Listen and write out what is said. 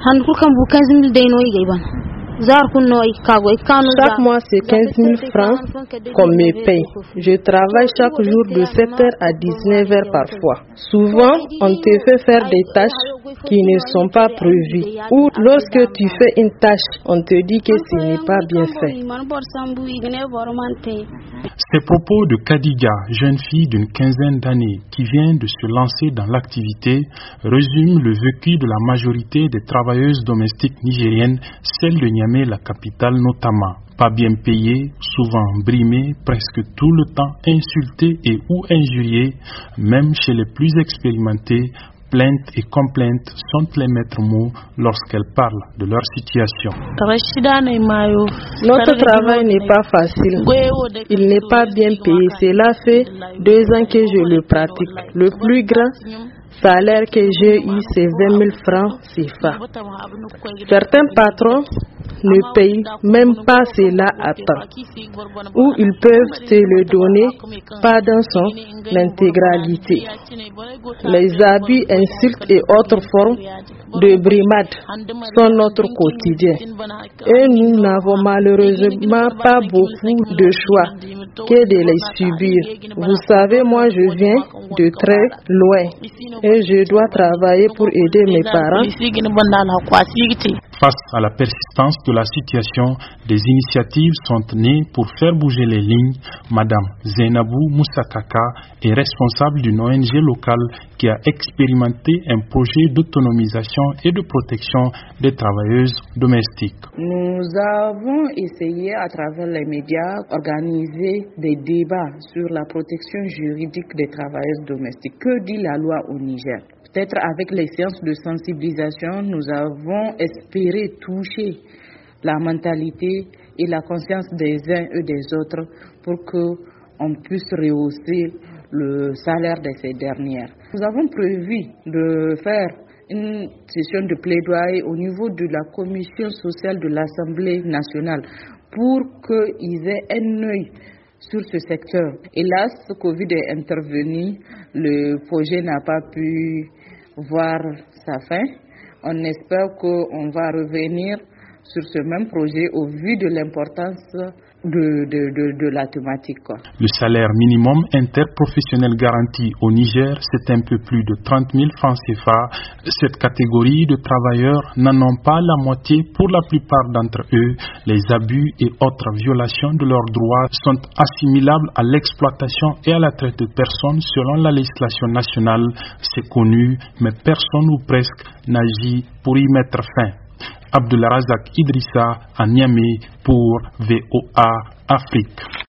Chaque mois, c'est 15 000 francs qu'on me paye. Je travaille chaque jour de 7h à 19h parfois. Souvent, on te fait faire des tâches qui ne sont pas prévues. Ou lorsque tu fais une tâche, on te dit que ce n'est pas bien fait. Ces propos de Khadija, jeune fille d'une quinzaine d'années qui vient de se lancer dans l'activité, résument le vécu de la majorité des travailleuses domestiques nigériennes, celles de Niamey, la capitale notamment. Pas bien payées, souvent brimées, presque tout le temps insultées et ou injuriées, même chez les plus expérimentés. Plaintes et complaintes sont les maîtres mots lorsqu'elles parlent de leur situation. Notre travail n'est pas facile. Il n'est pas bien payé. Cela fait 2 ans que je le pratique. Le plus grand salaire que j'ai eu, c'est 20 000 francs CFA. Certains patrons ne payent même pas cela à temps. Ou ils peuvent te le donner, pas dans son intégralité. Les abus, insultes et autres formes de brimade sont notre quotidien. Et nous n'avons malheureusement pas beaucoup de choix que de les subir. Vous savez, moi je viens de très loin et je dois travailler pour aider mes parents. Face à la persistance de la situation, des initiatives sont nées pour faire bouger les lignes. Madame Zainabou Moussakaka est responsable d'une ONG locale qui a expérimenté un projet d'autonomisation et de protection des travailleuses domestiques. Nous avons essayé à travers les médias organiser des débats sur la protection juridique des travailleuses domestiques. Que dit la loi au Niger? Peut-être avec les séances de sensibilisation, nous avons espéré toucher la mentalité et la conscience des uns et des autres pour qu'on puisse rehausser le salaire de ces dernières. Nous avons prévu de faire une session de plaidoyer au niveau de la commission sociale de l'Assemblée nationale pour qu'ils aient un œil sur ce secteur. Hélas, Covid est intervenu, le projet n'a pas pu voir sa fin. On espère qu'on va revenir sur ce même projet au vu de l'importance de la thématique. Le salaire minimum interprofessionnel garanti au Niger, c'est un peu plus de 30 000 francs CFA. Cette catégorie de travailleurs n'en ont pas la moitié. Pour la plupart d'entre eux, les abus et autres violations de leurs droits sont assimilables à l'exploitation et à la traite de personnes selon la législation nationale. C'est connu, mais personne ou presque n'agit pour y mettre fin. Abdulrazak Idrissa à Niamey pour VOA Afrique.